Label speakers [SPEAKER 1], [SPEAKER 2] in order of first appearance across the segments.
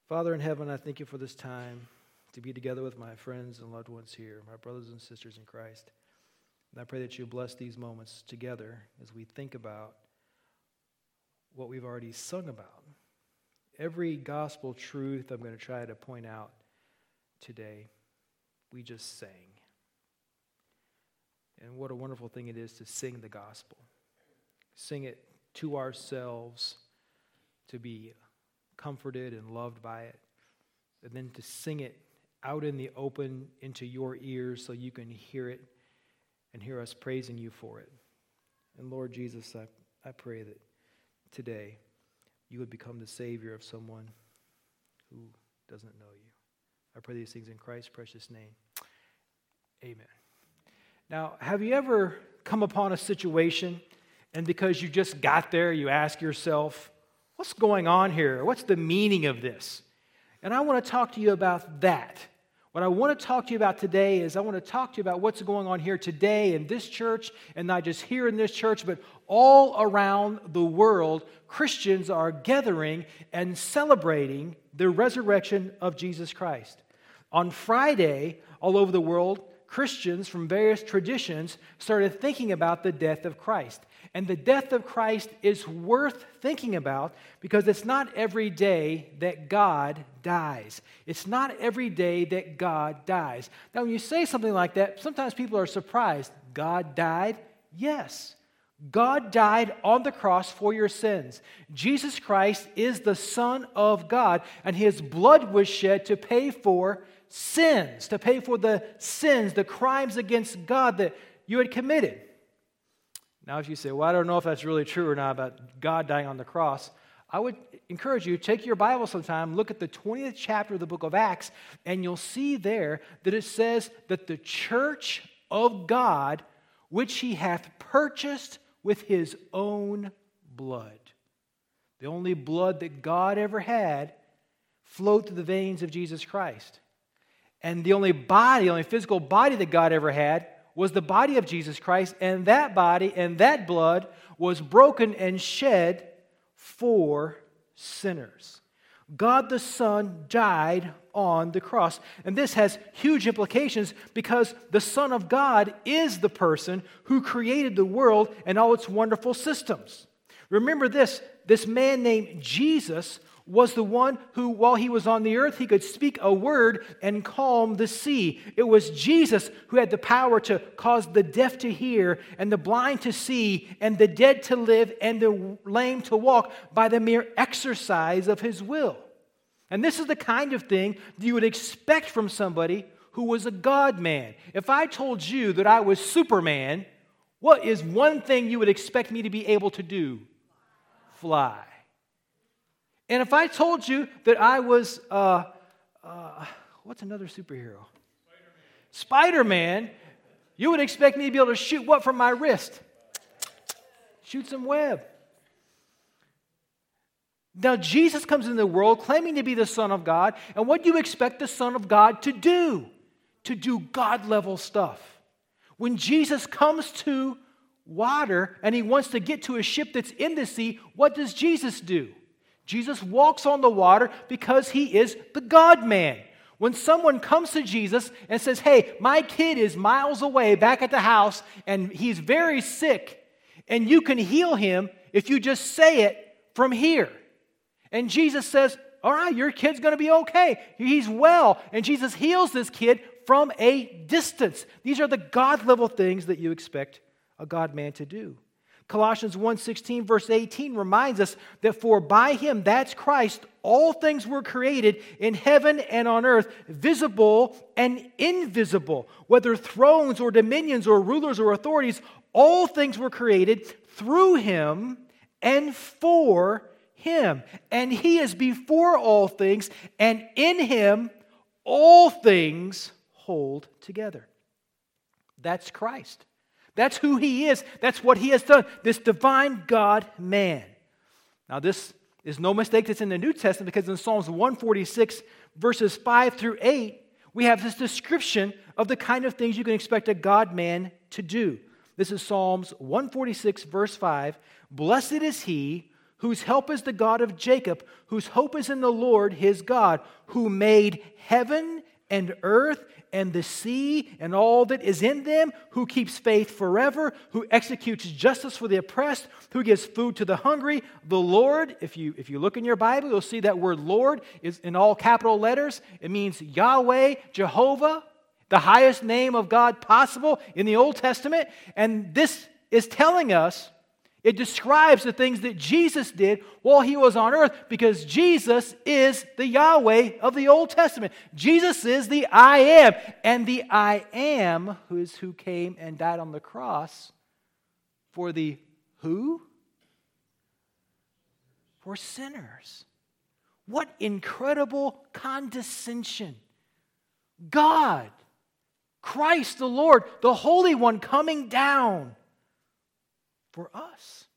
[SPEAKER 1] Father in heaven, I thank you for this time to be together with my friends and loved ones here, my brothers and sisters in Christ. And I pray that you bless these moments together as we think about what we've already sung about. Every gospel truth I'm going to try to point out today, we just sang. And what a wonderful thing it is to sing the gospel. Sing it to ourselves, to be comforted and loved by it, and then to sing it out in the open into your ears so you can hear it and hear us praising you for it. And Lord Jesus, I pray that today you would become the Savior of someone who doesn't know you. I pray these things in Christ's precious name. Amen. Now, have you ever come upon a situation and because you just got there, you ask yourself, what's going on here? What's the meaning of this? And I want to talk to you about that. What I want to talk to you about today is I want to talk to you about what's going on here today in this church, and not just here in this church, but all around the world. Christians are gathering and celebrating the resurrection of Jesus Christ. On Friday, all over the world, Christians from various traditions started thinking about the death of Christ. And the death of Christ is worth thinking about because it's not every day that God dies. It's not every day that God dies. Now, when you say something like that, sometimes people are surprised. God died? Yes. God died on the cross for your sins. Jesus Christ is the Son of God, and His blood was shed to pay for sins, to pay for the sins, the crimes against God that you had committed. Now, if you say, well, I don't know if that's really true or not about God dying on the cross, I would encourage you, take your Bible sometime, look at the 20th chapter of the book of Acts, and you'll see there that it says that the church of God, which He hath purchased with His own blood. The only blood that God ever had flowed through the veins of Jesus Christ. And the only physical body that God ever had was the body of Jesus Christ, and that body and that blood was broken and shed for sinners. God the Son died on the cross. And this has huge implications because the Son of God is the person who created the world and all its wonderful systems. Remember this man named Jesus was the one who, while He was on the earth, He could speak a word and calm the sea. It was Jesus who had the power to cause the deaf to hear and the blind to see and the dead to live and the lame to walk by the mere exercise of His will. And this is the kind of thing that you would expect from somebody who was a God-man. If I told you that I was Superman, what is one thing you would expect me to be able to do? Fly. And if I told you that I was, what's another superhero? Spider-Man, you would expect me to be able to shoot what from my wrist? Shoot some web. Now, Jesus comes into the world claiming to be the Son of God, and what do you expect the Son of God to do? To do God-level stuff. When Jesus comes to water and He wants to get to a ship that's in the sea, what does Jesus do? Jesus walks on the water because He is the God-man. When someone comes to Jesus and says, hey, my kid is miles away back at the house and he's very sick, and you can heal him if you just say it from here. And Jesus says, all right, your kid's going to be okay. He's well. And Jesus heals this kid from a distance. These are the God-level things that you expect a God-man to do. Colossians 1:16 verse 18 reminds us that for by Him, that's Christ, all things were created in heaven and on earth, visible and invisible. Whether thrones or dominions or rulers or authorities, all things were created through Him and for Him. And He is before all things, and in Him all things hold together. That's Christ. That's who He is. That's what He has done. This divine God-man. Now, this is no mistake that's in the New Testament because in Psalms 146, verses 5 through 8, we have this description of the kind of things you can expect a God-man to do. This is Psalms 146, verse 5. Blessed is he whose help is the God of Jacob, whose hope is in the Lord his God, who made heaven and earth and the sea and all that is in them, who keeps faith forever, who executes justice for the oppressed, who gives food to the hungry. The Lord, if you look in your Bible, you'll see that word Lord is in all capital letters. It means Yahweh, Jehovah, the highest name of God possible in the Old Testament. And this is telling us, it describes the things that Jesus did while he was on earth, because Jesus is the Yahweh of the Old Testament. Jesus is the I am. And the I am who came and died on the cross for the who? For sinners. What incredible condescension. God, Christ the Lord, the Holy One, coming down for us.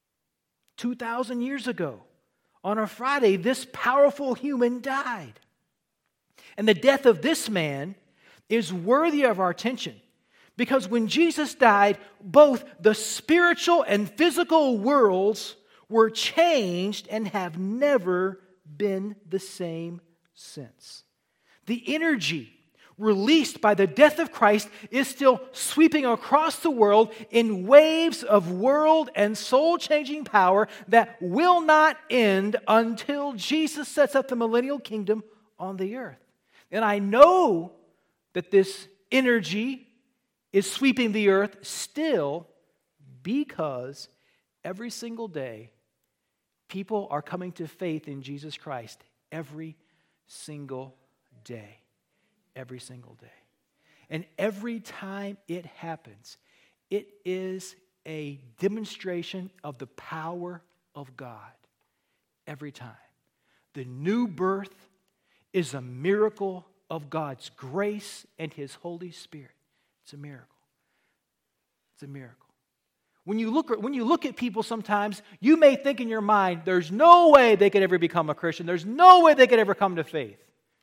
[SPEAKER 1] 2,000 years ago, on a Friday, this powerful human died. And the death of this man is worthy of our attention, because when Jesus died, both the spiritual and physical worlds were changed and have never been the same since. The energy released by the death of Christ is still sweeping across the world in waves of world and soul-changing power that will not end until Jesus sets up the millennial kingdom on the earth. And I know that this energy is sweeping the earth still because every single day people are coming to faith in Jesus Christ every single day. Every single day. And every time it happens, it is a demonstration of the power of God. Every time. The new birth is a miracle of God's grace and His Holy Spirit. It's a miracle. It's a miracle. When you look at people sometimes, you may think in your mind, there's no way they could ever become a Christian. There's no way they could ever come to faith.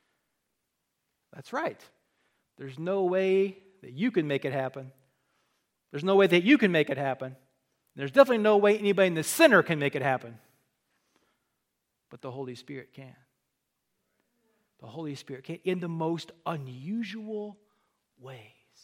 [SPEAKER 1] That's right. There's no way that you can make it happen. There's no way that you can make it happen. There's definitely no way anybody in the center can make it happen. But the Holy Spirit can. The Holy Spirit can in the most unusual ways.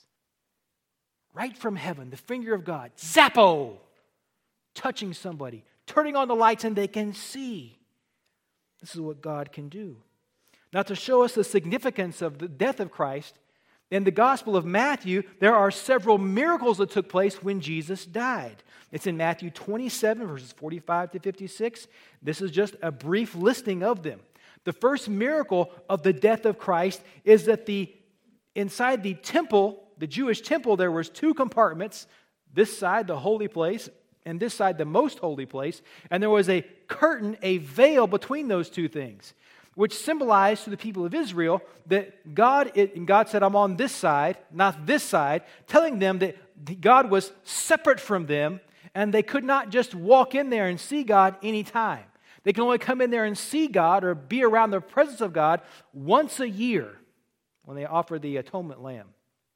[SPEAKER 1] Right from heaven, the finger of God, zappo, touching somebody, turning on the lights and they can see. This is what God can do. Now, to show us the significance of the death of Christ, in the Gospel of Matthew, there are several miracles that took place when Jesus died. It's in Matthew 27, verses 45 to 56. This is just a brief listing of them. The first miracle of the death of Christ is that inside the temple, the Jewish temple, there was two compartments. This side, the holy place, and this side, the most holy place. And there was a curtain, a veil between those two things, which symbolized to the people of Israel that God said, I'm on this side, not this side, telling them that God was separate from them, and they could not just walk in there and see God anytime. They can only come in there and see God or be around the presence of God once a year when they offer the atonement lamb.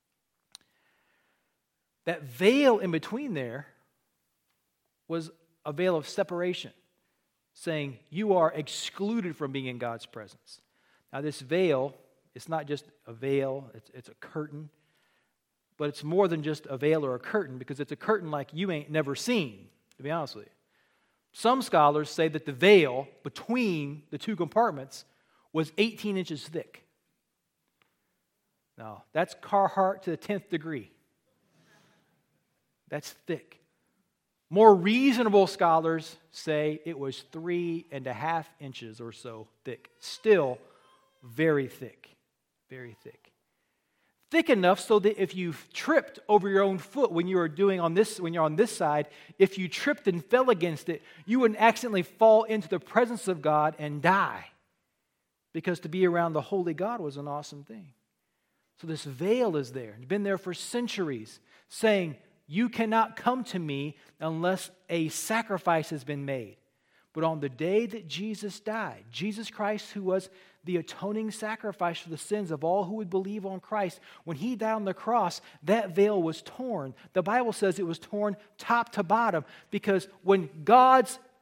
[SPEAKER 1] That veil in between there was a veil of separation, saying you are excluded from being in God's presence. Now this veil, it's not just a veil, it's a curtain, but it's more than just a veil or a curtain, because it's a curtain like you ain't never seen, to be honest with you. Some scholars say that the veil between the two compartments was 18 inches thick. Now, that's Carhartt to the 10th degree. That's thick. More reasonable scholars say it was 3.5 inches or so thick. Still very thick. Very thick. Thick enough so that if you tripped over your own foot when you're on this side, if you tripped and fell against it, you wouldn't accidentally fall into the presence of God and die. Because to be around the holy God was an awesome thing. So this veil is there. It's been there for centuries, saying, you cannot come to me unless a sacrifice has been made. But on the day that Jesus died, Jesus Christ, who was the atoning sacrifice for the sins of all who would believe on Christ, when He died on the cross, that veil was torn. The Bible says it was torn top to bottom, because when God's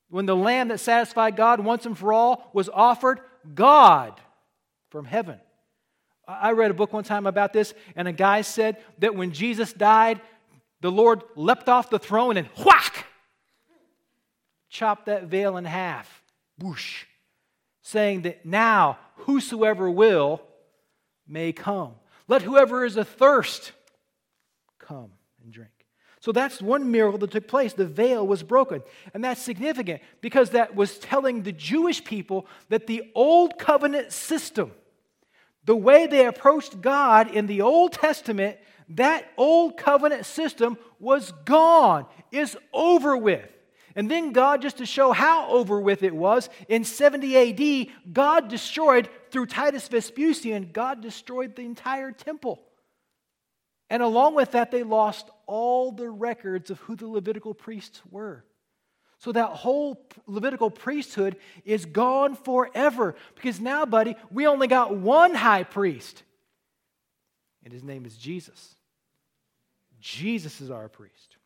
[SPEAKER 1] when the lamb that satisfied God once and for all was offered, God from heaven. I read a book one time about this, and a guy said that when Jesus died, the Lord leapt off the throne and whack! Chopped that veil in half. Whoosh. Saying that now whosoever will may come. Let whoever is athirst come and drink. So that's one miracle that took place. The veil was broken. And that's significant because that was telling the Jewish people that the old covenant system, the way they approached God in the Old Testament, that old covenant system was gone, is over with. And then God, just to show how over with it was, in 70 AD, God destroyed, through Titus Vespasian, God destroyed the entire temple. And along with that, they lost all the records of who the Levitical priests were. So that whole Levitical priesthood is gone forever. Because now, buddy, we only got one high priest. And his name is Jesus. Jesus is our priest.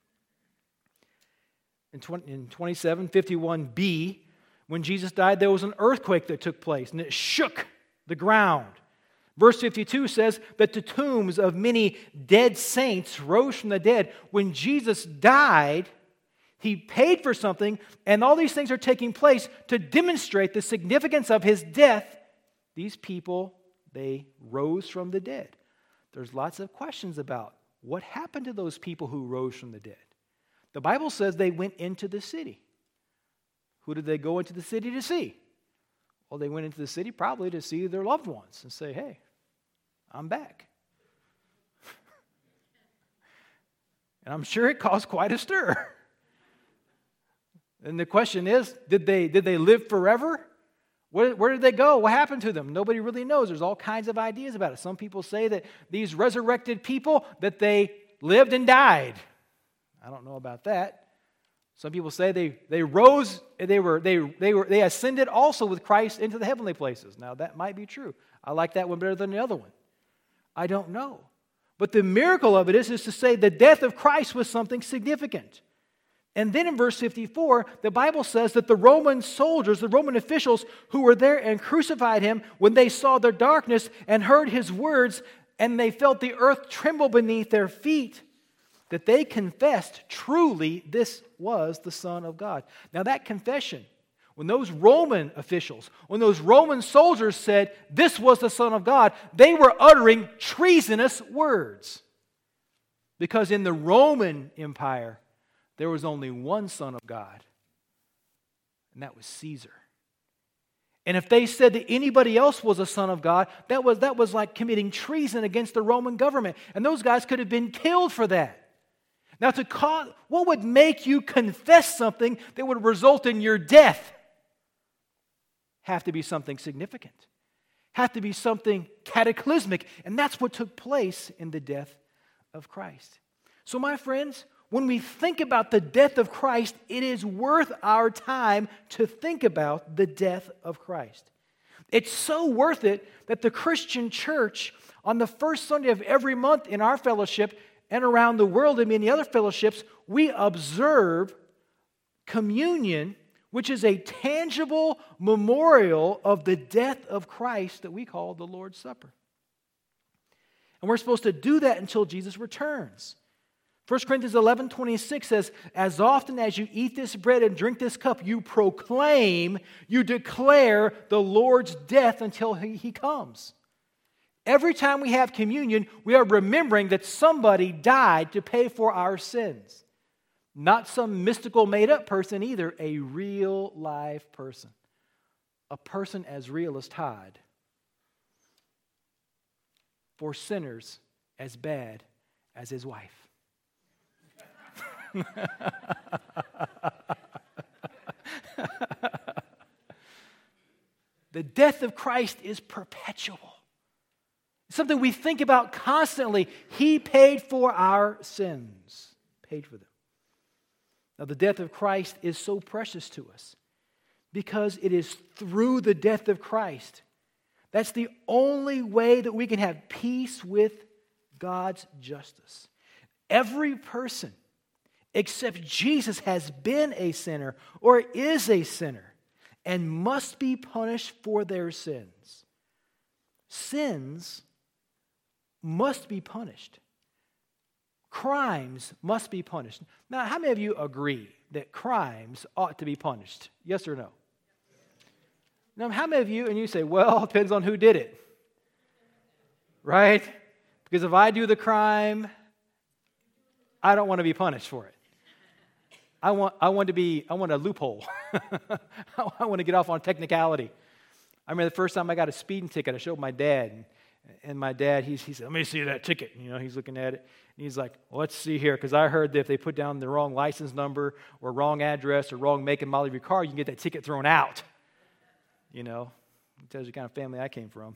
[SPEAKER 1] In 2751b, when Jesus died, there was an earthquake that took place, and it shook the ground. Verse 52 says that the tombs of many dead saints rose from the dead. When Jesus died, He paid for something, and all these things are taking place to demonstrate the significance of His death. These people, they rose from the dead. There's lots of questions about what happened to those people who rose from the dead. The Bible says they went into the city. Who did they go into the city to see? Well, they went into the city probably to see their loved ones and say, hey, I'm back. And I'm sure it caused quite a stir. And the question is, did they live forever? Where did they go? What happened to them? Nobody really knows. There's all kinds of ideas about it. Some people say that these resurrected people, that they lived and died. I don't know about that. Some people say they rose, they ascended also with Christ into the heavenly places. Now that might be true. I like that one better than the other one. I don't know. But the miracle of it is to say the death of Christ was something significant. And then in verse 54, the Bible says that the Roman soldiers, the Roman officials who were there and crucified Him, when they saw the darkness and heard His words, and they felt the earth tremble beneath their feet, that they confessed truly this was the Son of God. Now that confession, when those Roman officials, when those Roman soldiers said this was the Son of God, they were uttering treasonous words. Because in the Roman Empire, there was only one Son of God, and that was Caesar. And if they said that anybody else was a son of God, that was like committing treason against the Roman government. And those guys could have been killed for that. Now, what would make you confess something that would result in your death? Have to be something significant. Have to be something cataclysmic. And that's what took place in the death of Christ. So, my friends, when we think about the death of Christ, it is worth our time to think about the death of Christ. It's so worth it that the Christian church, on the first Sunday of every month in our fellowship and around the world in many other fellowships, we observe communion, which is a tangible memorial of the death of Christ that we call the Lord's Supper. And we're supposed to do that until Jesus returns. 1 Corinthians 11:26 says, as often as you eat this bread and drink this cup, you proclaim, you declare the Lord's death until He comes. Every time we have communion, we are remembering that somebody died to pay for our sins. Not some mystical made-up person either, a real live person. A person as real as Todd. For sinners as bad as his wife. The death of Christ is perpetual. It's something we think about constantly. He paid for our sins. Paid for them. Now, the death of Christ is so precious to us because it is through the death of Christ. That's the only way that we can have peace with God's justice. Every person except Jesus has been a sinner or is a sinner and must be punished for their sins. Sins must be punished. Crimes must be punished. Now, how many of you agree that crimes ought to be punished? Yes or no? Now, how many of you, and you say, well, it depends on who did it. Right? Because if I do the crime, I don't want to be punished for it. I want a loophole. I want to get off on technicality. I remember the first time I got a speeding ticket, I showed my dad, and my dad, he said, let me see that ticket. He's looking at it, and he's like, well, let's see here, because I heard that if they put down the wrong license number or wrong address or wrong make and model of your car, you can get that ticket thrown out. It tells you the kind of family I came from.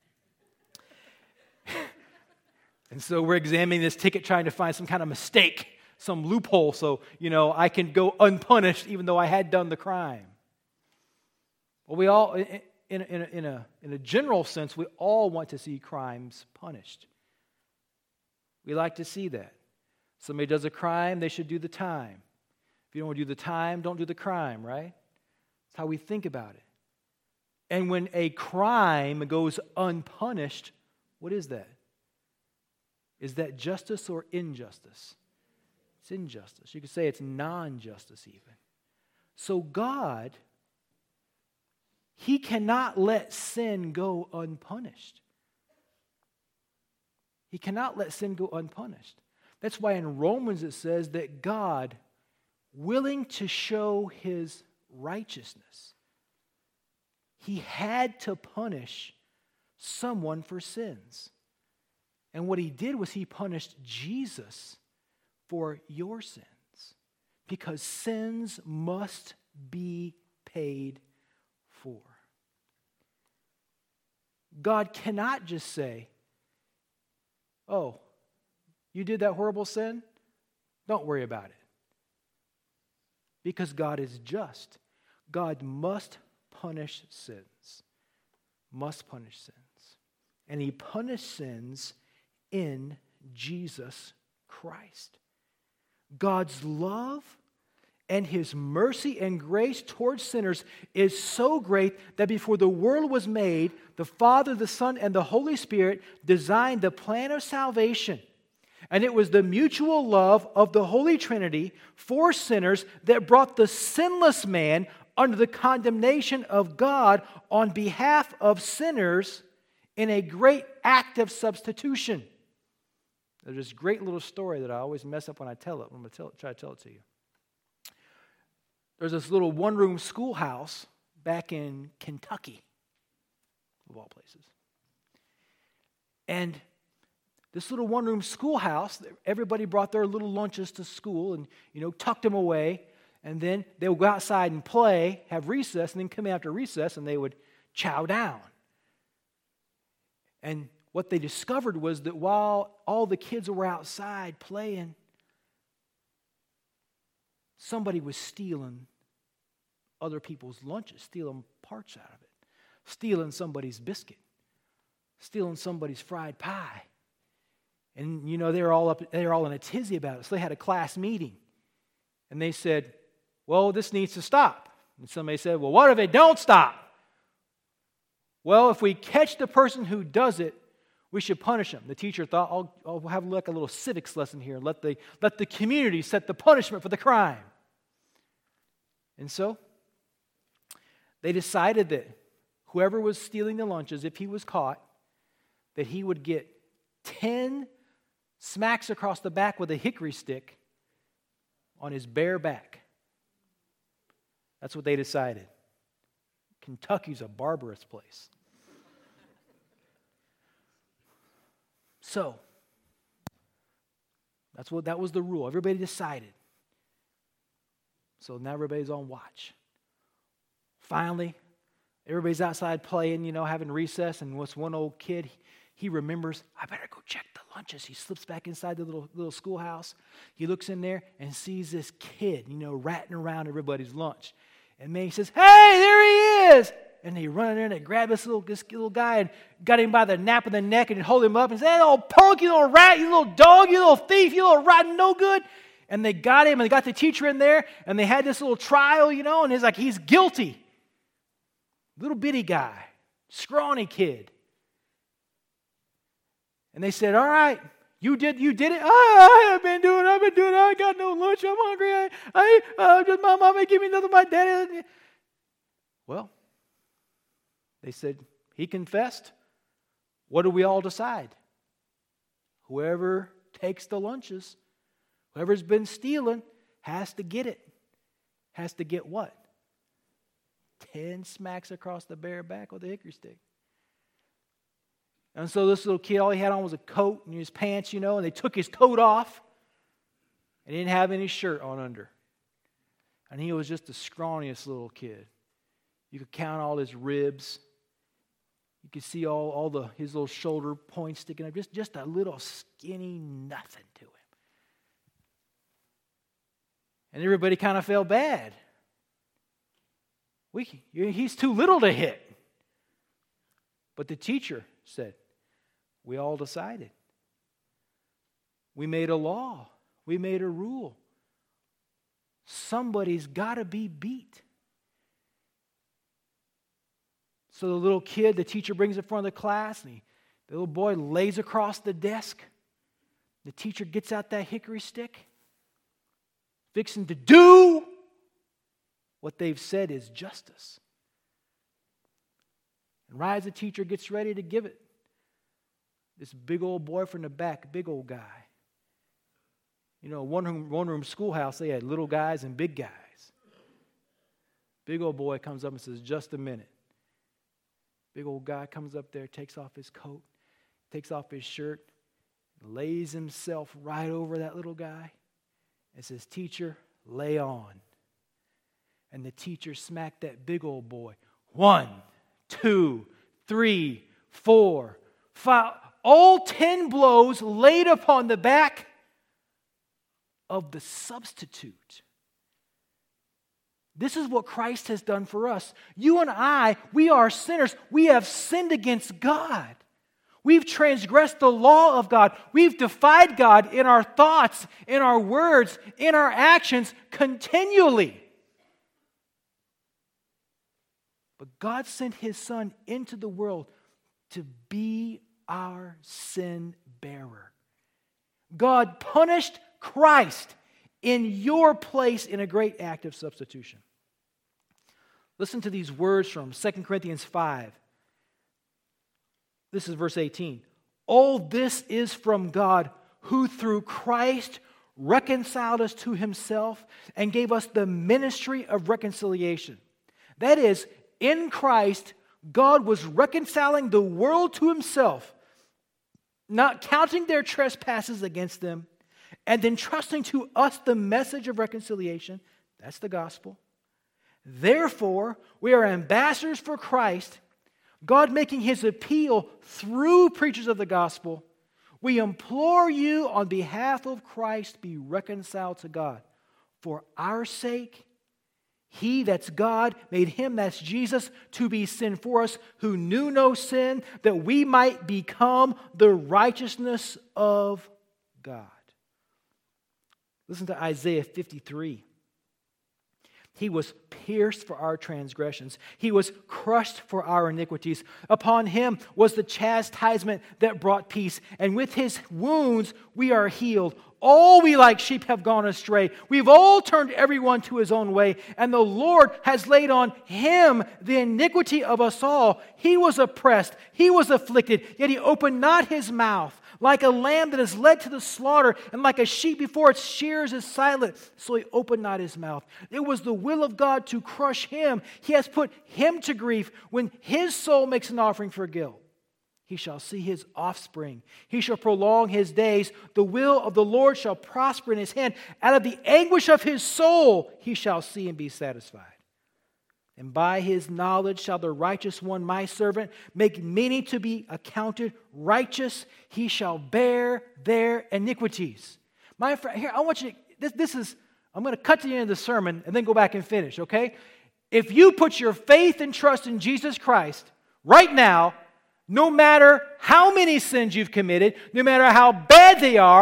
[SPEAKER 1] And so we're examining this ticket, trying to find some kind of mistake, some loophole, so, I can go unpunished even though I had done the crime. Well, we all, in a general sense, we all want to see crimes punished. We like to see that. Somebody does a crime, they should do the time. If you don't want to do the time, don't do the crime, right? That's how we think about it. And when a crime goes unpunished, what is that? Is that justice or injustice? It's injustice. You could say it's non-justice even. So God, He cannot let sin go unpunished. He cannot let sin go unpunished. That's why in Romans it says that God, willing to show His righteousness, He had to punish someone for sins. And what He did was He punished Jesus for your sins, because sins must be paid for. God cannot just say, oh, you did that horrible sin? Don't worry about it. Because God is just. God must punish sins. Must punish sins. And He punished sins in Jesus Christ. God's love and His mercy and grace towards sinners is so great that before the world was made, the Father, the Son, and the Holy Spirit designed the plan of salvation. And it was the mutual love of the Holy Trinity for sinners that brought the sinless man under the condemnation of God on behalf of sinners in a great act of substitution. There's this great little story that I always mess up when I tell it. I'm going to try to tell it to you. There's this little one-room schoolhouse back in Kentucky, of all places. And this little one-room schoolhouse, everybody brought their little lunches to school and, tucked them away. And then they would go outside and play, have recess, and then come in after recess and they would chow down. And what they discovered was that while all the kids were outside playing, somebody was stealing other people's lunches, stealing parts out of it, stealing somebody's biscuit, stealing somebody's fried pie. And they were all in a tizzy about it. So they had a class meeting. And they said, well, this needs to stop. And somebody said, well, what if it don't stop? Well, if we catch the person who does it, we should punish him. The teacher thought, I'll have a little civics lesson here and let the community set the punishment for the crime. And so they decided that whoever was stealing the lunches, if he was caught, that he would get 10 smacks across the back with a hickory stick on his bare back. That's what they decided. Kentucky's a barbarous place. So, that was the rule. Everybody decided. So now everybody's on watch. Finally, everybody's outside playing, having recess, and what's one old kid, he remembers, I better go check the lunches. He slips back inside the little schoolhouse. He looks in there and sees this kid, ratting around everybody's lunch. And man, he says, hey, there he is! And they run in there and they grab this little guy and got him by the nape of the neck and hold him up and say, hey, little punk, you little rat, you little dog, you little thief, you little rotten no good. And they got him, and they got the teacher in there, and they had this little trial, and it's like, he's guilty. Little bitty guy, scrawny kid. And they said, all right, you did it? I've been doing it. I got no lunch. I'm hungry. My mom ain't give me nothing. My daddy. Well, they said, he confessed. What do we all decide? Whoever takes the lunches, whoever's been stealing, has to get it. Has to get what? 10 smacks across the bare back with a hickory stick. And so this little kid, all he had on was a coat and his pants, and they took his coat off and he didn't have any shirt on under. And he was just the scrawniest little kid. You could count all his ribs. You could see all his little shoulder points sticking up. Just a little skinny nothing to him. And everybody kind of felt bad. He's too little to hit. But the teacher said, we all decided. We made a law. We made a rule. Somebody's got to be beat. So the little kid, the teacher brings in front of the class, and the little boy lays across the desk. The teacher gets out that hickory stick, fixing to do what they've said is justice. And right as the teacher gets ready to give it, this big old boy from the back, big old guy. One-room schoolhouse, they had little guys and big guys. Big old boy comes up and says, just a minute. Big old guy comes up there, takes off his coat, takes off his shirt, lays himself right over that little guy and says, teacher, lay on. And the teacher smacked that big old boy. 1, 2, 3, 4, 5. All 10 blows laid upon the back of the substitute. This is what Christ has done for us. You and I, we are sinners. We have sinned against God. We've transgressed the law of God. We've defied God in our thoughts, in our words, in our actions continually. But God sent His Son into the world to be our sin bearer. God punished Christ in your place in a great act of substitution. Listen to these words from 2 Corinthians 5. This is verse 18. All this is from God, who through Christ reconciled us to Himself and gave us the ministry of reconciliation. That is, in Christ, God was reconciling the world to Himself, not counting their trespasses against them, and then trusting to us the message of reconciliation. That's the gospel. Therefore, we are ambassadors for Christ, God making His appeal through preachers of the gospel. We implore you on behalf of Christ, be reconciled to God. For our sake, He, that's God, made Him, that's Jesus, to be sin for us, who knew no sin, that we might become the righteousness of God. Listen to Isaiah 53. He was pierced for our transgressions. He was crushed for our iniquities. Upon Him was the chastisement that brought peace. And with His wounds we are healed. All we like sheep have gone astray. We've all turned everyone to his own way. And the Lord has laid on Him the iniquity of us all. He was oppressed. He was afflicted. Yet He opened not His mouth. Like a lamb that is led to the slaughter, and like a sheep before its shears is silent, so He opened not His mouth. It was the will of God to crush Him. He has put Him to grief. When His soul makes an offering for guilt, He shall see His offspring. He shall prolong His days. The will of the Lord shall prosper in His hand. Out of the anguish of His soul He shall see and be satisfied. And by His knowledge shall the righteous one, my servant, make many to be accounted righteous. He shall bear their iniquities. My friend, here, I want you to, I'm going to cut to the end of the sermon and then go back and finish, okay? If you put your faith and trust in Jesus Christ right now, no matter how many sins you've committed, no matter how bad they are,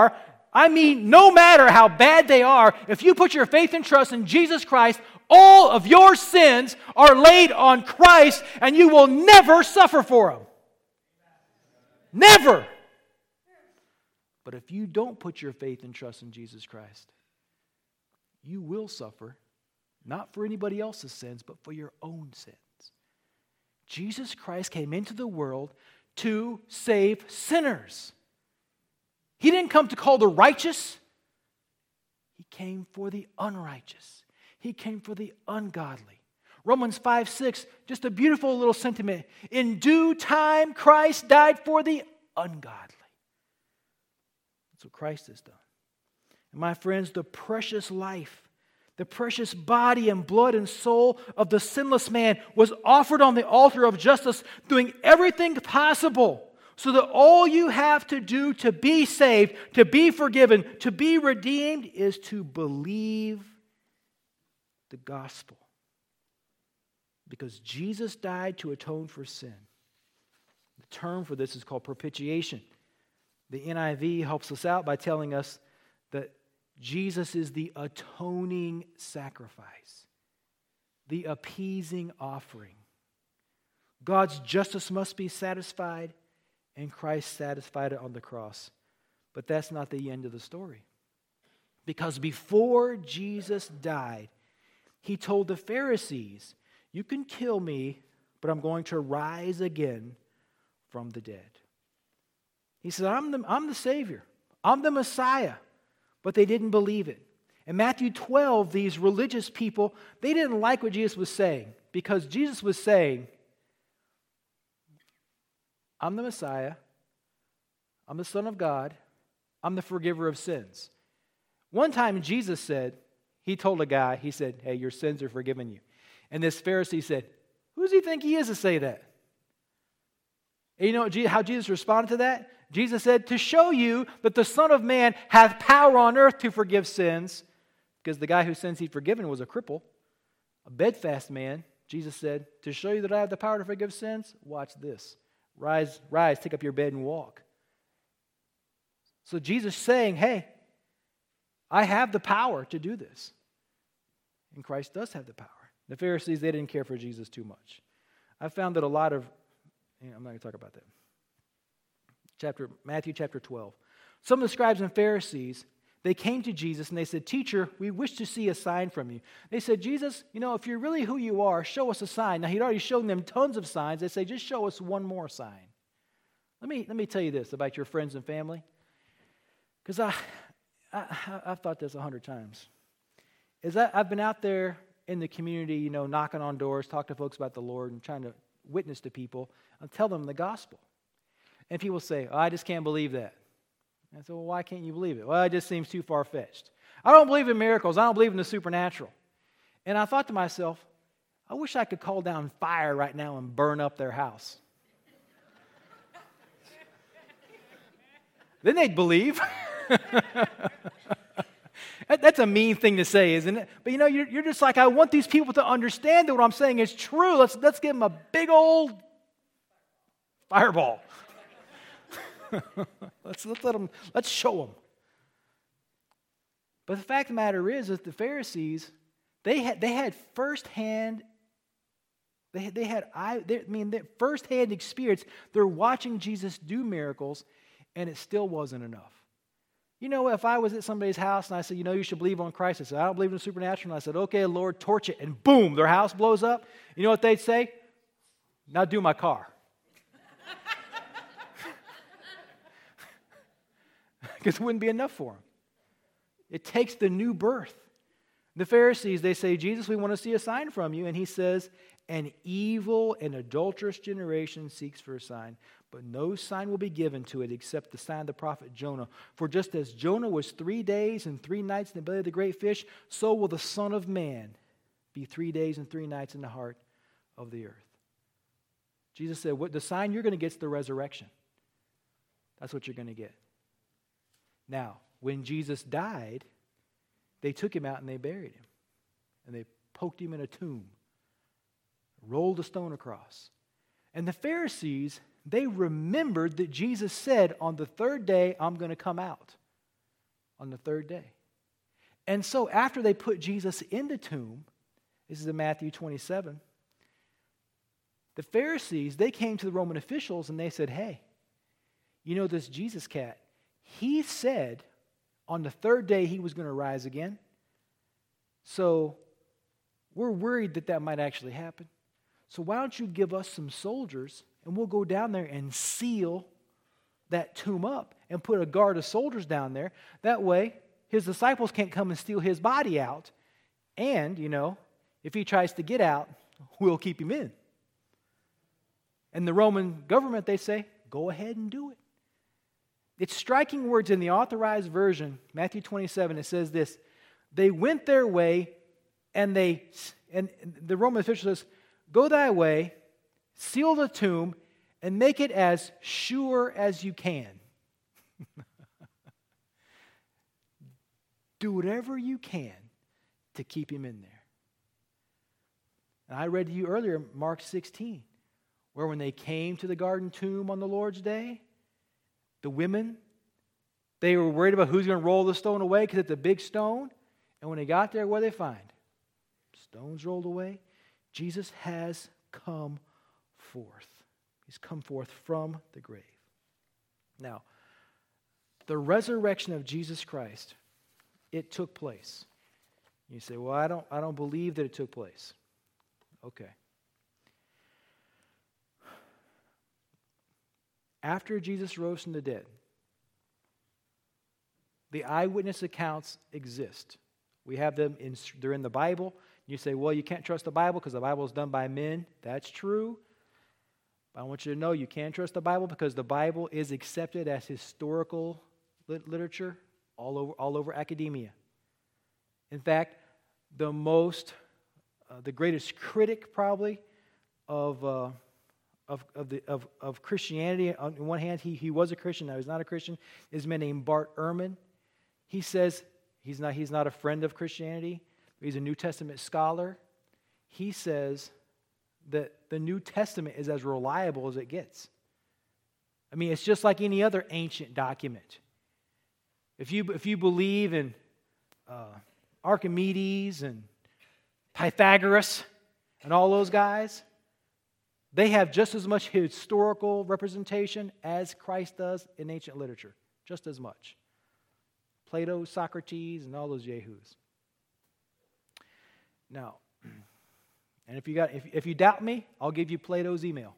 [SPEAKER 1] I mean, no matter how bad they are, if you put your faith and trust in Jesus Christ, all of your sins are laid on Christ, and you will never suffer for them. Never. But if you don't put your faith and trust in Jesus Christ, you will suffer, not for anybody else's sins, but for your own sins. Jesus Christ came into the world to save sinners. He didn't come to call the righteous. He came for the unrighteous. He came for the ungodly. Romans 5:6, just a beautiful little sentiment. In due time, Christ died for the ungodly. That's what Christ has done. And my friends, the precious life, the precious body and blood and soul of the sinless man was offered on the altar of justice, doing everything possible so that all you have to do to be saved, to be forgiven, to be redeemed is to believe the gospel. Because Jesus died to atone for sin. The term for this is called propitiation. The NIV helps us out by telling us that Jesus is the atoning sacrifice, the appeasing offering. God's justice must be satisfied, and Christ satisfied it on the cross. But that's not the end of the story. Because before Jesus died, he told the Pharisees, you can kill me, but I'm going to rise again from the dead. He said, I'm the Savior. I'm the Messiah. But they didn't believe it. In Matthew 12, these religious people, they didn't like what Jesus was saying. Because Jesus was saying, I'm the Messiah. I'm the Son of God. I'm the forgiver of sins. One time Jesus said, he told a guy, he said, hey, your sins are forgiven you. And this Pharisee said, who does he think he is to say that? And you know how Jesus responded to that? Jesus said, to show you that the Son of Man hath power on earth to forgive sins, because the guy whose sins he'd forgiven was a cripple, a bedfast man. Jesus said, to show you that I have the power to forgive sins, watch this. Rise, take up your bed and walk. So Jesus saying, hey, I have the power to do this. And Christ does have the power. The Pharisees, they didn't care for Jesus too much. I found that a lot of, I'm not going to talk about that. Matthew chapter 12. Some of the scribes and Pharisees, they came to Jesus and they said, Teacher, we wish to see a sign from you. They said, Jesus, if you're really who you are, show us a sign. Now, he'd already shown them tons of signs. They say, just show us one more sign. Let me tell you this about your friends and family. Because I've thought this 100 times. I've been out there in the community, knocking on doors, talking to folks about the Lord and trying to witness to people and tell them the gospel. And people say, I just can't believe that. And I said, well, why can't you believe it? Well, it just seems too far-fetched. I don't believe in miracles. I don't believe in the supernatural. And I thought to myself, I wish I could call down fire right now and burn up their house. Then they'd believe. That's a mean thing to say, isn't it? But you're just like, I want these people to understand that what I'm saying is true. Let's give them a big old fireball. Let's show them. But the fact of the matter is that the Pharisees, they had firsthand firsthand experience. They're watching Jesus do miracles, and it still wasn't enough. If I was at somebody's house and I said, you should believe on Christ, I said, I don't believe in the supernatural. And I said, okay, Lord, torch it. And boom, their house blows up. You know what they'd say? Now do my car. Because it wouldn't be enough for them. It takes the new birth. The Pharisees, they say, Jesus, we want to see a sign from you. And he says, an evil and adulterous generation seeks for a sign, but no sign will be given to it except the sign of the prophet Jonah. For just as Jonah was 3 days and 3 nights in the belly of the great fish, so will the Son of Man be 3 days and 3 nights in the heart of the earth. Jesus said, the sign you're going to get is the resurrection. That's what you're going to get. Now, when Jesus died, they took him out and they buried him. And they poked him in a tomb, rolled a stone across. And the Pharisees, they remembered that Jesus said, on the third day, I'm going to come out. on the third day. And so after they put Jesus in the tomb, this is in Matthew 27, the Pharisees, they came to the Roman officials and they said, hey, you know this Jesus cat, he said on the third day he was going to rise again. So we're worried that that might actually happen. So why don't you give us some soldiers and we'll go down there and seal that tomb up and put a guard of soldiers down there. That way his disciples can't come and steal his body out. And, if he tries to get out, we'll keep him in. And the Roman government, they say, go ahead and do it. It's striking words in the Authorized Version, Matthew 27, it says this, they went their way and the Roman official says, go thy way, seal the tomb, and make it as sure as you can. Do whatever you can to keep him in there. And I read to you earlier, Mark 16, where when they came to the garden tomb on the Lord's day, the women, they were worried about who's going to roll the stone away because it's a big stone. And when they got there, what did they find? Stones rolled away. Jesus has come forth. He's come forth from the grave. Now, the resurrection of Jesus Christ, it took place. You say, well, I don't believe that it took place. Okay. After Jesus rose from the dead, the eyewitness accounts exist. We have them, they're in the Bible. You say, well, you can't trust the Bible because the Bible is done by men. That's true. But I want you to know you can trust the Bible because the Bible is accepted as historical literature all over academia. In fact, the greatest critic probably of Christianity, on one hand, he was a Christian, now he's not a Christian, is a man named Bart Ehrman. He says he's not a friend of Christianity. He's a New Testament scholar. He says that the New Testament is as reliable as it gets. I mean, it's just like any other ancient document. If you believe in Archimedes and Pythagoras and all those guys, they have just as much historical representation as Christ does in ancient literature. Just as much. Plato, Socrates, and all those yahoos. Now, and if you doubt me, I'll give you Plato's email.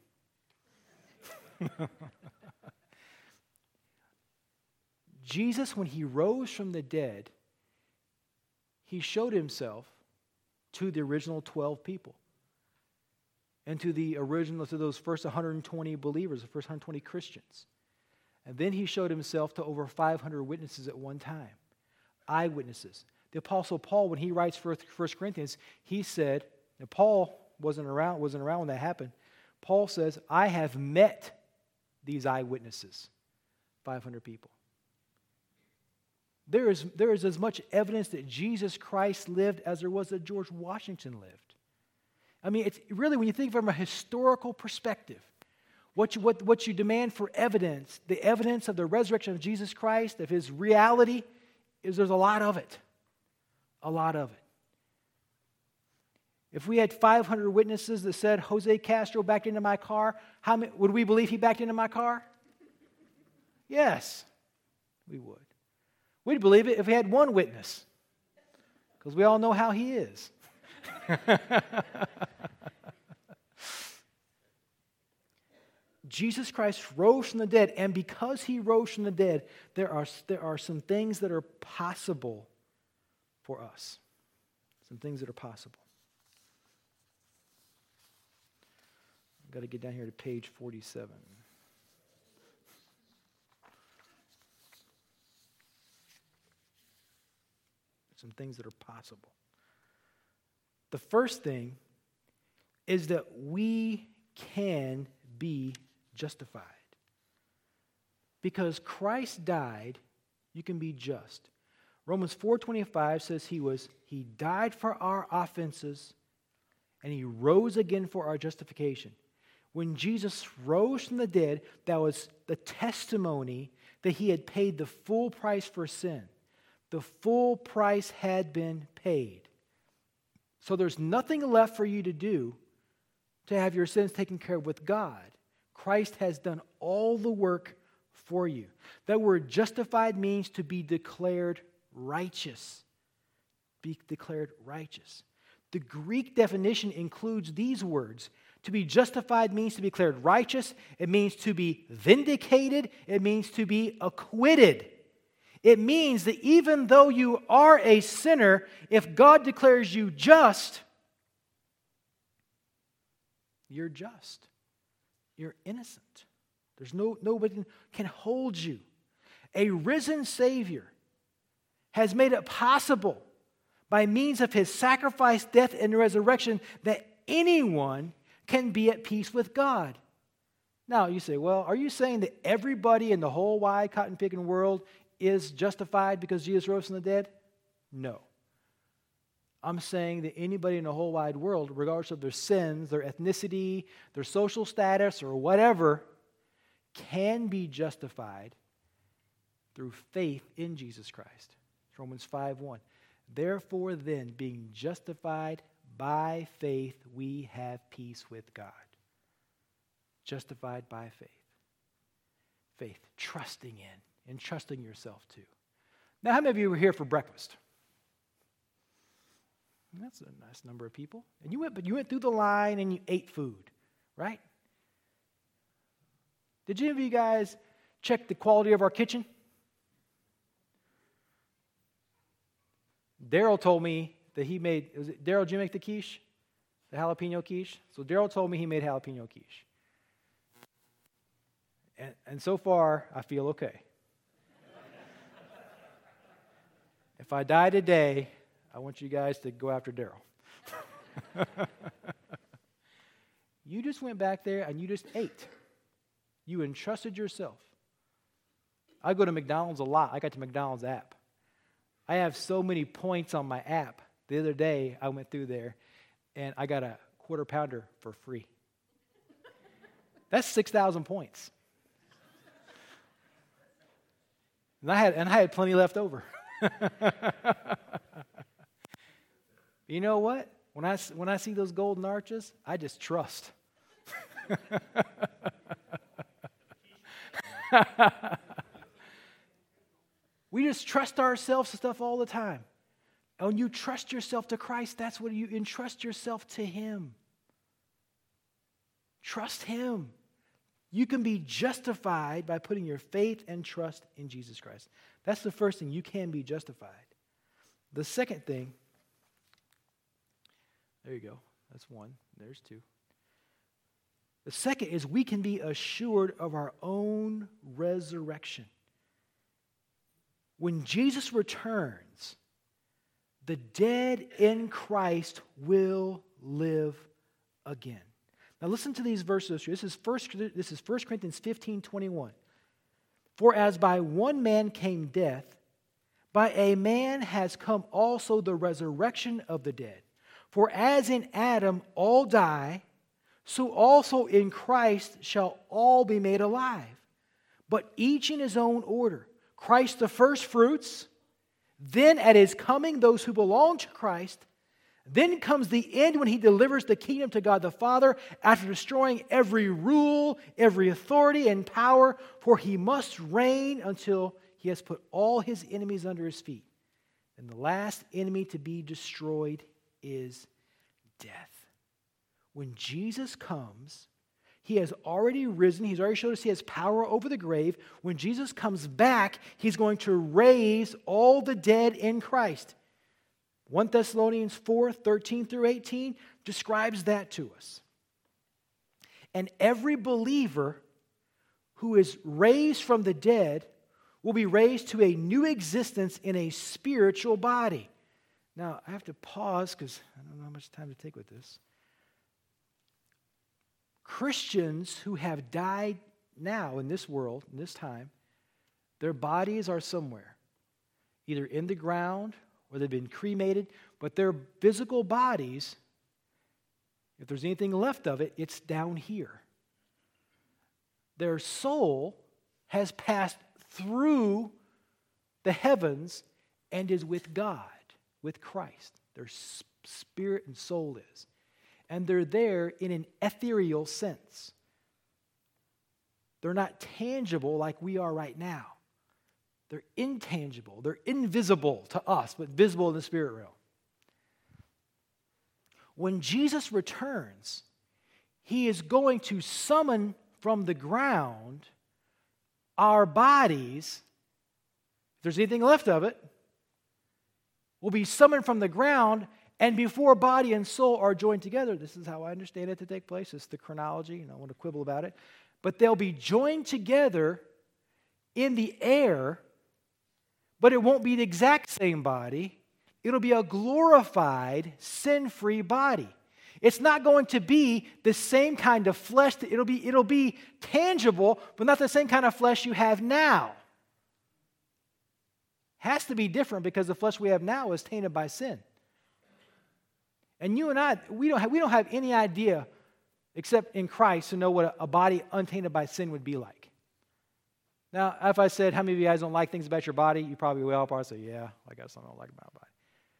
[SPEAKER 1] Jesus, when he rose from the dead, he showed himself to the original 12 people. And to those first 120 believers, the first 120 Christians. And then he showed himself to over 500 witnesses at one time. Eyewitnesses. The Apostle Paul, when he writes 1 Corinthians, he said, and Paul wasn't around when that happened. Paul says, I have met these eyewitnesses, 500 people. There is as much evidence that Jesus Christ lived as there was that George Washington lived. I mean, it's really, when you think from a historical perspective, what you demand for evidence, the evidence of the resurrection of Jesus Christ, of his reality, is there's a lot of it. A lot of it. If we had 500 witnesses that said, Jose Castro backed into my car, how many, would we believe he backed into my car? Yes, we would. We'd believe it if we had one witness, because we all know how he is. Jesus Christ rose from the dead, and because he rose from the dead, there are some things that are possible for us. Some things that are possible. I've got to get down here to page 47. Some things that are possible. The first thing is that we can be justified. Because Christ died, you can be just. Romans 4:25 says he died for our offenses and he rose again for our justification. When Jesus rose from the dead, that was the testimony that he had paid the full price for sin. The full price had been paid. So there's nothing left for you to do to have your sins taken care of with God. Christ has done all the work for you. That word justified means to be declared righteous. Be declared righteous. The Greek definition includes these words. To be justified means to be declared righteous. It means to be vindicated. It means to be acquitted. It means that even though you are a sinner, if God declares you just, you're just. You're innocent. Nobody can hold you. A risen Savior has made it possible by means of his sacrifice, death, and resurrection that anyone can be at peace with God. Now, you say, well, are you saying that everybody in the whole wide cotton-picking world is justified because Jesus rose from the dead? No. I'm saying that anybody in the whole wide world, regardless of their sins, their ethnicity, their social status, or whatever, can be justified through faith in Jesus Christ. Romans 5:1. Therefore then, being justified by faith, we have peace with God. Justified by faith. Faith, trusting in, and trusting yourself too. Now, how many of you were here for breakfast? That's a nice number of people. And you went through the line and you ate food, right? Did any of you guys check the quality of our kitchen? Daryl told me that he made, Daryl, did you make the quiche? The jalapeno quiche? So Daryl told me he made jalapeno quiche. And so far, I feel okay. If I die today, I want you guys to go after Daryl. You just went back there and you just ate. You entrusted yourself. I go to McDonald's a lot. I got the McDonald's app. I have so many points on my app. The other day, I went through there, and I got a quarter pounder for free. That's 6,000 points. And I had plenty left over. You know what? When I see those golden arches, I just trust. We just trust ourselves to stuff all the time. And when you trust yourself to Christ, that's when you entrust yourself to Him. Trust Him. You can be justified by putting your faith and trust in Jesus Christ. That's the first thing. You can be justified. The second thing, there you go. That's one. There's two. The second is we can be assured of our own resurrection. When Jesus returns, the dead in Christ will live again. Now listen to these verses. This is 1 Corinthians 15:21. For as by one man came death, by a man has come also the resurrection of the dead. For as in Adam all die, so also in Christ shall all be made alive. But each in his own order. Christ the first fruits, then at his coming those who belong to Christ. Then comes the end when he delivers the kingdom to God the Father after destroying every rule, every authority and power, for he must reign until he has put all his enemies under his feet. And the last enemy to be destroyed is death. When Jesus comes, he has already risen. He's already showed us he has power over the grave. When Jesus comes back, he's going to raise all the dead in Christ. 1 Thessalonians 4:13-18 describes that to us. And every believer who is raised from the dead will be raised to a new existence in a spiritual body. Now, I have to pause because I don't know how much time to take with this. Christians who have died now in this world, in this time, their bodies are somewhere, either in the ground or they've been cremated, but their physical bodies, if there's anything left of it, it's down here. Their soul has passed through the heavens and is with God, with Christ. Their spirit and soul is. And they're there in an ethereal sense. They're not tangible like we are right now. They're intangible. They're invisible to us, but visible in the spirit realm. When Jesus returns, he is going to summon from the ground our bodies. If there's anything left of it, will be summoned from the ground, and before body and soul are joined together, this is how I understand it to take place. It's the chronology, and I want to quibble about it. But they'll be joined together in the air, but it won't be the exact same body. It'll be a glorified, sin-free body. It's not going to be the same kind of flesh. It'll be tangible, but not the same kind of flesh you have now. Has to be different because the flesh we have now is tainted by sin. And you and I, we don't have any idea, except in Christ, to know what a body untainted by sin would be like. Now, if I said, how many of you guys don't like things about your body? You probably will. I'll probably say, yeah, I got something I don't like about my body.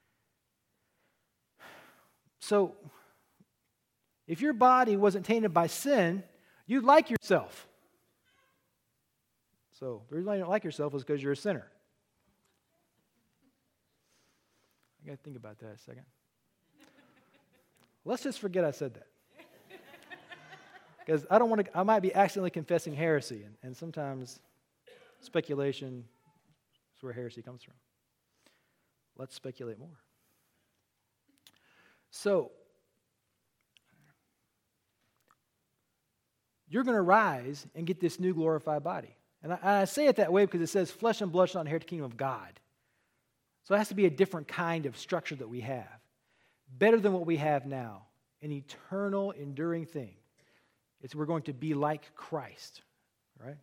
[SPEAKER 1] So, if your body wasn't tainted by sin, you'd like yourself. So, the reason why you don't like yourself is because you're a sinner. I got to think about that a second. Let's just forget I said that. Because I might be accidentally confessing heresy, and sometimes speculation is where heresy comes from. Let's speculate more. So, you're going to rise and get this new glorified body. And I say it that way because it says flesh and blood shall not inherit the kingdom of God. So it has to be a different kind of structure that we have. Better than what we have now. An eternal, enduring thing. We're going to be like Christ. Right?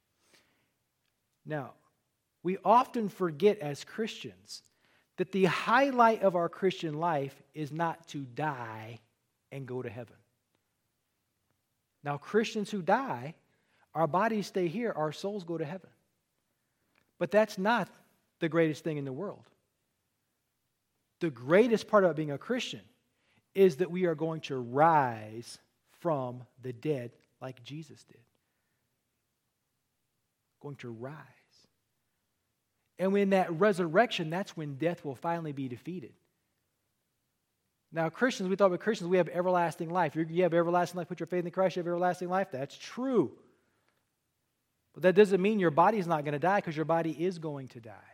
[SPEAKER 1] Now, we often forget as Christians that the highlight of our Christian life is not to die and go to heaven. Now, Christians who die, our bodies stay here, our souls go to heaven. But that's not the greatest thing in the world. The greatest part about being a Christian is that we are going to rise from the dead like Jesus did. Going to rise. And when that resurrection, that's when death will finally be defeated. Now, Christians, we thought about Christians, we have everlasting life. You have everlasting life, put your faith in Christ, you have everlasting life. That's true. But that doesn't mean your body is not going to die, because your body is going to die.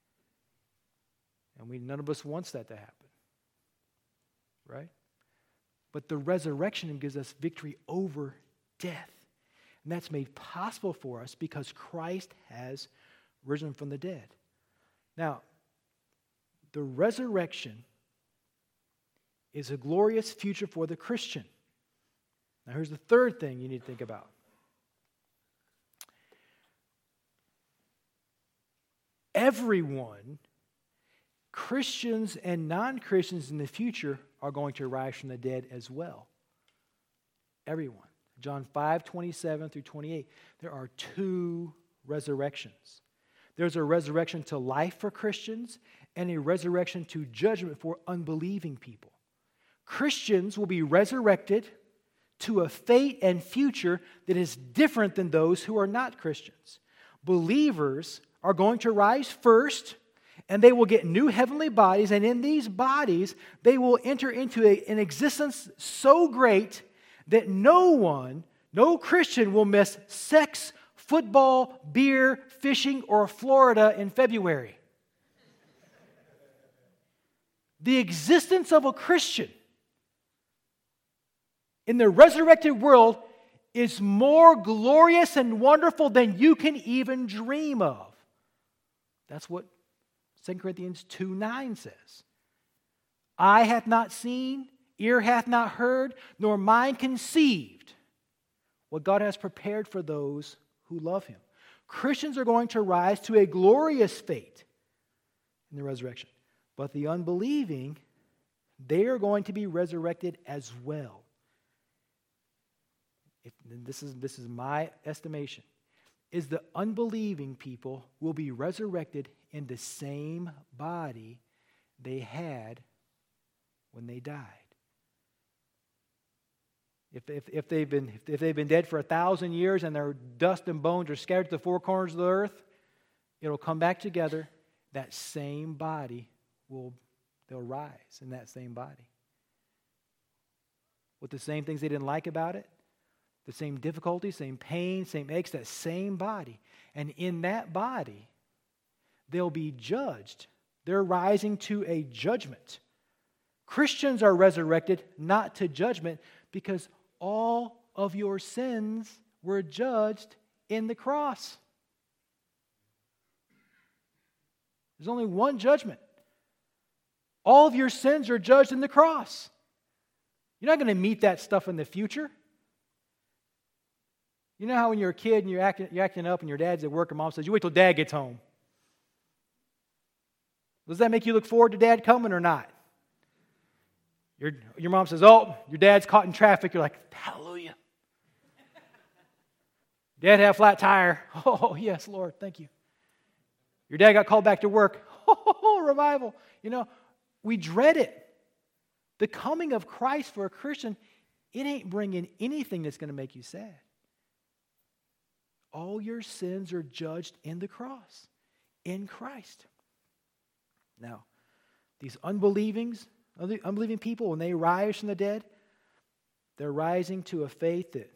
[SPEAKER 1] And none of us wants that to happen. Right? But the resurrection gives us victory over death. And that's made possible for us because Christ has risen from the dead. Now, the resurrection is a glorious future for the Christian. Now, here's the third thing you need to think about. Everyone, Christians and non-Christians in the future, are going to rise from the dead as well. Everyone. John 5:27 through 28. There are two resurrections. There's a resurrection to life for Christians and a resurrection to judgment for unbelieving people. Christians will be resurrected to a fate and future that is different than those who are not Christians. Believers are going to rise first, and they will get new heavenly bodies, and in these bodies, they will enter into an existence so great that no Christian will miss sex, football, beer, fishing, or Florida in February. The existence of a Christian in the resurrected world is more glorious and wonderful than you can even dream of. That's what 2 Corinthians 2:9 says. Eye hath not seen, ear hath not heard, nor mind conceived what God has prepared for those who love Him. Christians are going to rise to a glorious fate in the resurrection. But the unbelieving, they are going to be resurrected as well. This is my estimation, is the unbelieving people will be resurrected in the same body they had when they died. If they've been dead for 1,000 years and their dust and bones are scattered to the four corners of the earth, it'll come back together. That same body they'll rise in that same body. With the same things they didn't like about it, the same difficulties, same pain, same aches, that same body. And in that body, they'll be judged. They're rising to a judgment. Christians are resurrected not to judgment because all of your sins were judged in the cross. There's only one judgment. All of your sins are judged in the cross. You're not going to meet that stuff in the future. You know how when you're a kid and you're acting up and your dad's at work and mom says, you wait till dad gets home. Does that make you look forward to dad coming or not? Your mom says, oh, your dad's caught in traffic. You're like, hallelujah. Dad had a flat tire. Oh, yes, Lord, thank you. Your dad got called back to work. Oh, revival. You know, we dread it. The coming of Christ for a Christian, it ain't bringing anything that's going to make you sad. All your sins are judged in the cross, in Christ. Now, these unbelieving people, when they rise from the dead, they're rising to a faith that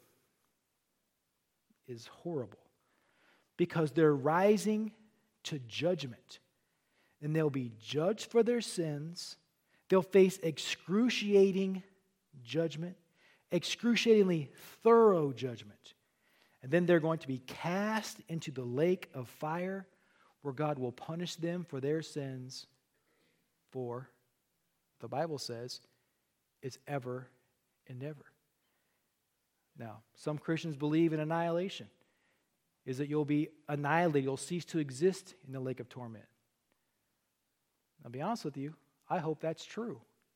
[SPEAKER 1] is horrible because they're rising to judgment. And they'll be judged for their sins. They'll face excruciating judgment, excruciatingly thorough judgment. And then they're going to be cast into the lake of fire where God will punish them for their sins for, the Bible says, it's ever and ever. Now, some Christians believe in annihilation, is that you'll be annihilated, you'll cease to exist in the lake of torment. I'll be honest with you, I hope that's true.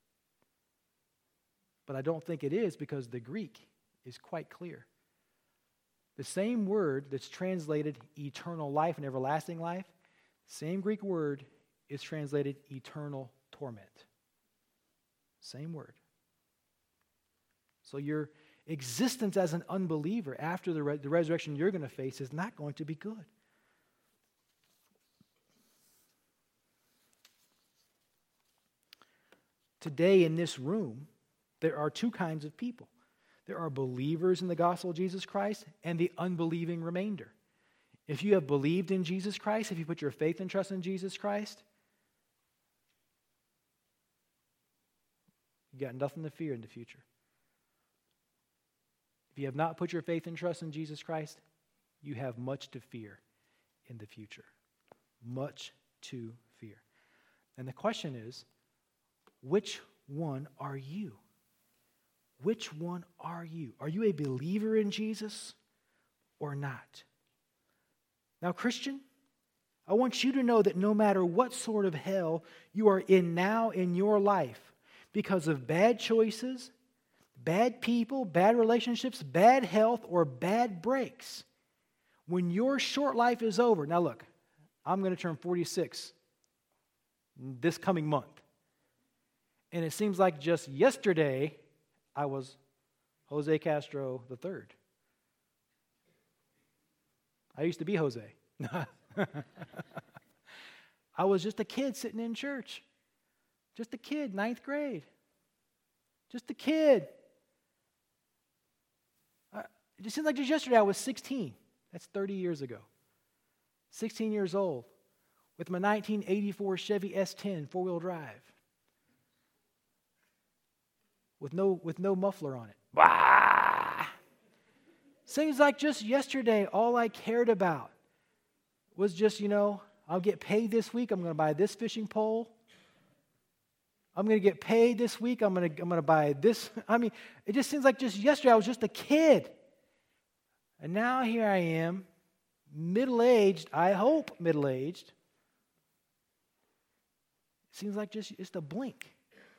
[SPEAKER 1] But I don't think it is because the Greek is quite clear. The same word that's translated eternal life and everlasting life, same Greek word is translated eternal torment. Same word. So your existence as an unbeliever after the resurrection you're going to face is not going to be good. Today in this room, there are two kinds of people. There are believers in the gospel of Jesus Christ and the unbelieving remainder. If you have believed in Jesus Christ, if you put your faith and trust in Jesus Christ, you got nothing to fear in the future. If you have not put your faith and trust in Jesus Christ, you have much to fear in the future. Much to fear. And the question is, which one are you? Which one are you? Are you a believer in Jesus or not? Now, Christian, I want you to know that no matter what sort of hell you are in now in your life, because of bad choices, bad people, bad relationships, bad health, or bad breaks, when your short life is over, now look, I'm going to turn 46 this coming month. And it seems like just yesterday, I was Jose Castro III. I used to be Jose. I was just a kid sitting in church. Just a kid, 9th grade. Just a kid. It just seems like just yesterday I was 16. That's 30 years ago. 16 years old with my 1984 Chevy S10 four-wheel drive. With no muffler on it. Bah! Seems like just yesterday, all I cared about was just, I'll get paid this week. I'm going to buy this fishing pole. I'm going to get paid this week. I'm going to buy this. I mean, it just seems like just yesterday I was just a kid. And now here I am, middle-aged, I hope middle-aged. It seems like just a blink.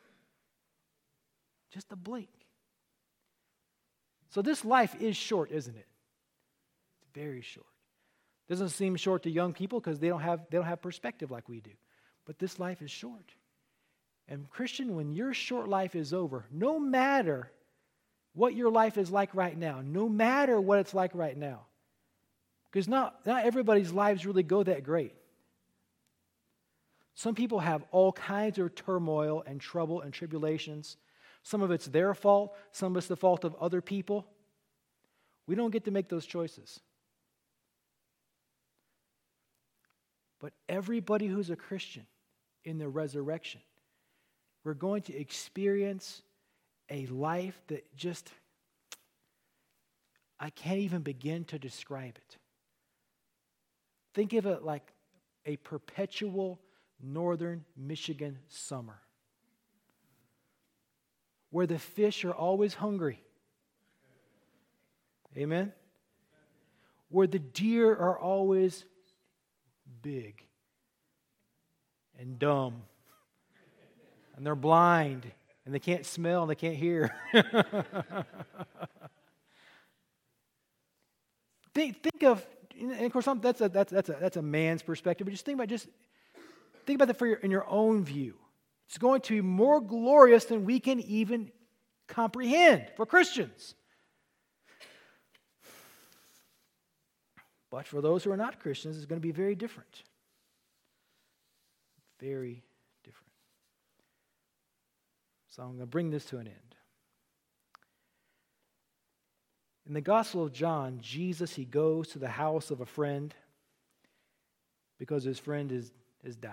[SPEAKER 1] Just a blink. So this life is short, isn't it? It's very short. Doesn't seem short to young people because they don't have perspective like we do. But this life is short. And Christian, when your short life is over, no matter what your life is like right now, no matter what it's like right now, because not everybody's lives really go that great. Some people have all kinds of turmoil and trouble and tribulations. Some of it's their fault. Some of it's the fault of other people. We don't get to make those choices. But everybody who's a Christian in the resurrection, we're going to experience a life that just, I can't even begin to describe it. Think of it like a perpetual northern Michigan summer, where the fish are always hungry. Amen? Where the deer are always big and dumb, and they're blind, and they can't smell, and they can't hear. Think of, and of course, that's a man's perspective, but just think about that in your own view. It's going to be more glorious than we can even comprehend for Christians. But for those who are not Christians, it's going to be very different. Very different. So I'm going to bring this to an end. In the Gospel of John, Jesus, he goes to the house of a friend because his friend has died.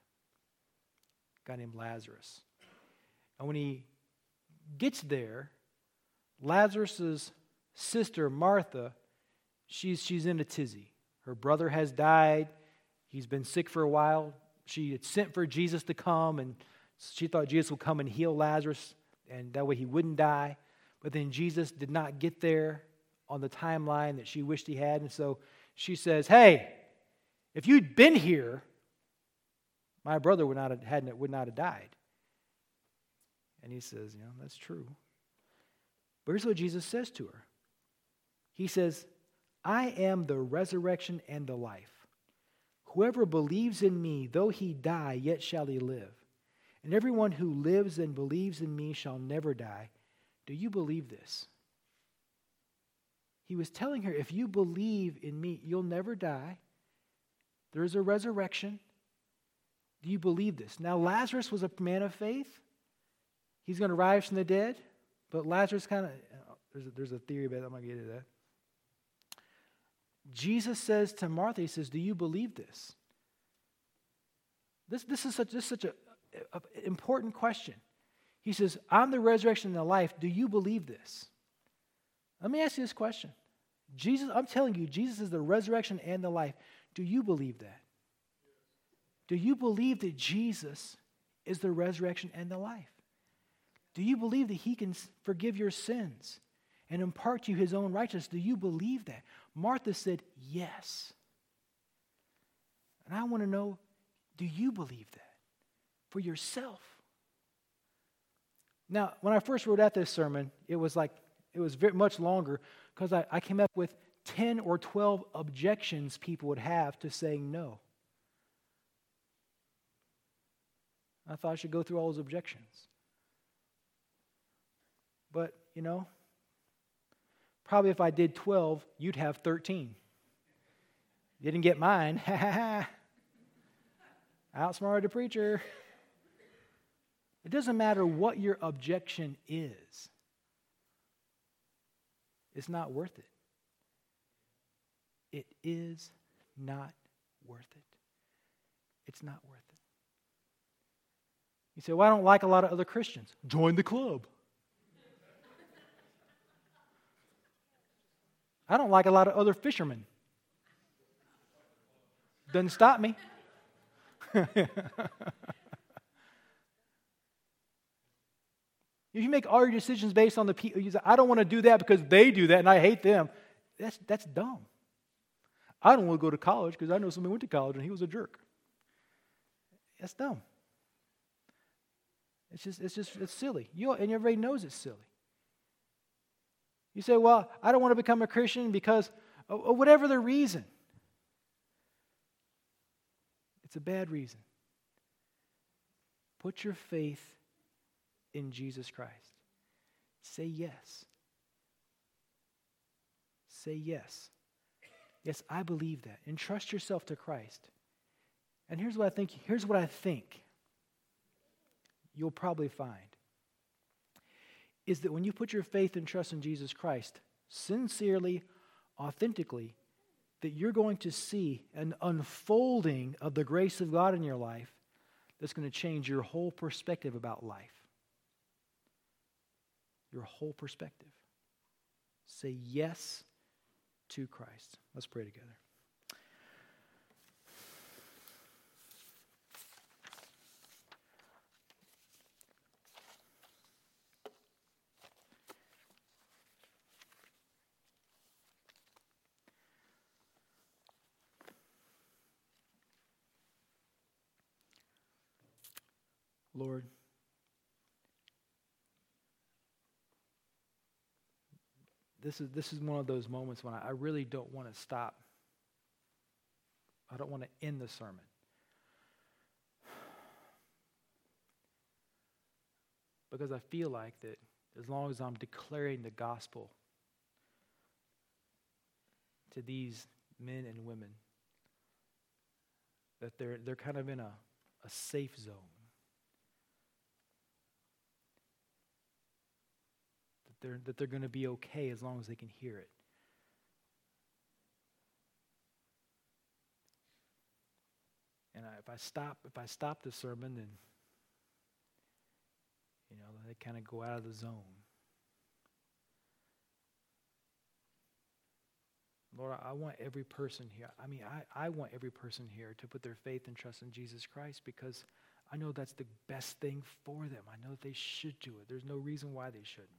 [SPEAKER 1] A guy named Lazarus. And when he gets there, Lazarus' sister, Martha, she's in a tizzy. Her brother has died. He's been sick for a while. She had sent for Jesus to come, and she thought Jesus would come and heal Lazarus, and that way he wouldn't die. But then Jesus did not get there on the timeline that she wished he had, and so she says, "Hey, if you'd been here, my brother would not have died." And he says, that's true. But here's what Jesus says to her. He says, "I am the resurrection and the life. Whoever believes in me, though he die, yet shall he live. And everyone who lives and believes in me shall never die. Do you believe this?" He was telling her, if you believe in me, you'll never die. There is a resurrection. Do you believe this? Now, Lazarus was a man of faith. He's going to rise from the dead. But Lazarus there's a theory about it. I'm going to get into that. Jesus says to Martha, he says, do you believe this? This is such an important question. He says, I'm the resurrection and the life. Do you believe this? Let me ask you this question. Jesus, I'm telling you, Jesus is the resurrection and the life. Do you believe that? Do you believe that Jesus is the resurrection and the life? Do you believe that he can forgive your sins and impart to you his own righteousness? Do you believe that? Martha said, yes. And I want to know, do you believe that for yourself? Now, when I first wrote out this sermon, it was very much longer because I came up with 10 or 12 objections people would have to saying no. I thought I should go through all those objections. But, probably if I did 12, you'd have 13. You didn't get mine. Ha ha ha. Outsmarted the preacher. It doesn't matter what your objection is. It's not worth it. It is not worth it. It's not worth it. You say, well, I don't like a lot of other Christians. Join the club. I don't like a lot of other fishermen. Doesn't stop me. If you make all your decisions based on the people, you say, I don't want to do that because they do that and I hate them. That's dumb. I don't want to go to college because I know somebody went to college and he was a jerk. That's dumb. It's silly. And everybody knows it's silly. You say, well, I don't want to become a Christian because of whatever the reason. It's a bad reason. Put your faith in Jesus Christ. Say yes. Say yes. Yes, I believe that. Entrust yourself to Christ. And here's what I think you'll probably find is that when you put your faith and trust in Jesus Christ, sincerely, authentically, that you're going to see an unfolding of the grace of God in your life that's going to change your whole perspective about life. Your whole perspective. Say yes to Christ. Let's pray together. Lord, this is one of those moments when I really don't want to stop. I don't want to end the sermon. Because I feel like that as long as I'm declaring the gospel to these men and women, that they're kind of in a safe zone. That they're going to be okay as long as they can hear it. And if I stop the sermon, then they kind of go out of the zone. Lord, I want every person here. I want every person here to put their faith and trust in Jesus Christ because I know that's the best thing for them. I know that they should do it. There's no reason why they shouldn't.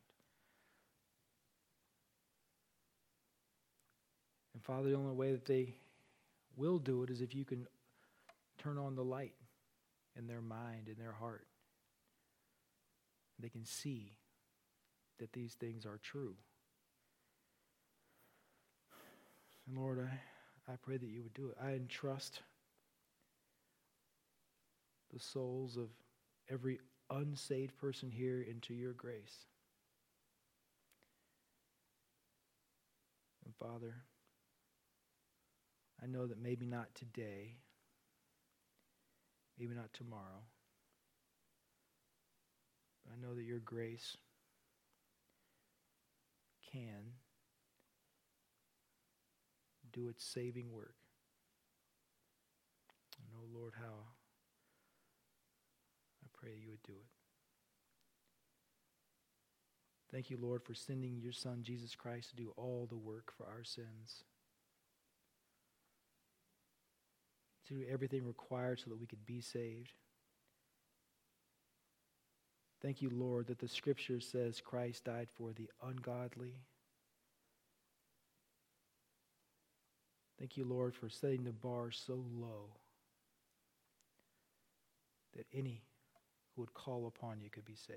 [SPEAKER 1] And Father, the only way that they will do it is if you can turn on the light in their mind, in their heart. They can see that these things are true. And Lord, I pray that you would do it. I entrust the souls of every unsaved person here into your grace. And Father, I know that maybe not today, maybe not tomorrow, but I know that your grace can do its saving work. I know, Lord, how I pray you would do it. Thank you, Lord, for sending your Son, Jesus Christ, to do all the work for our sins. To do everything required so that we could be saved. Thank you, Lord, that the Scripture says Christ died for the ungodly. Thank you, Lord, for setting the bar so low that any who would call upon you could be saved.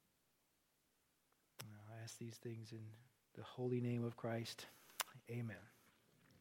[SPEAKER 1] I ask these things in the holy name of Christ. Amen.